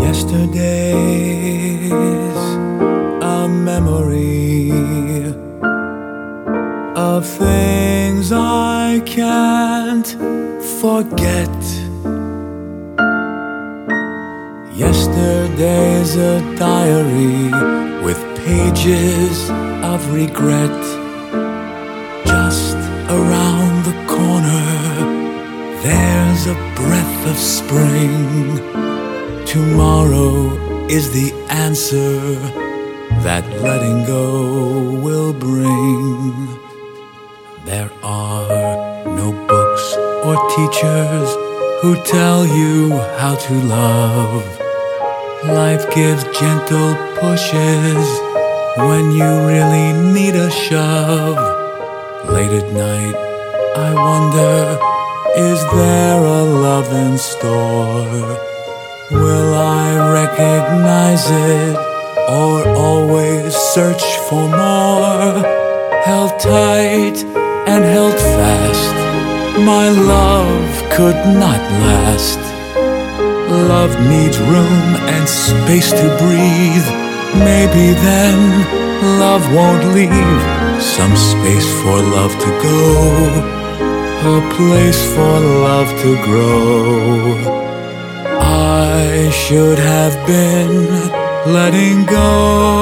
Yesterday's a memory of things I can't forget. Yesterday's a diary with pages of regret. Just around the corner, there's a breath of spring. Tomorrow is the answer that letting go will bring. There are no books or teachers who tell you how to love. Life gives gentle pushes when you really need a shove. Late at night, I wonder, is there a love in store? Will I recognize it or always search for more? Held tight and held fast, my love could not last. Love needs room and space to breathe. Maybe then love won't leave. Some space for love to go, a place for love to grow. I should have been letting go.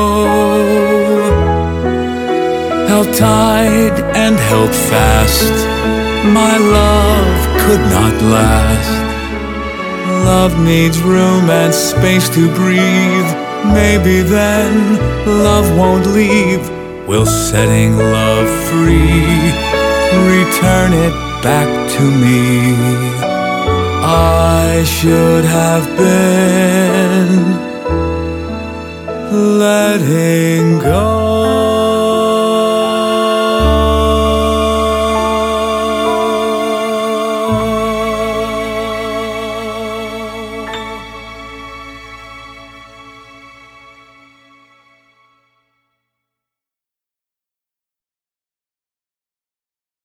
Held tight and held fast, my love could not last. Love needs room and space to breathe. Maybe then love won't leave. Will setting love free return it back to me? I should have been letting go.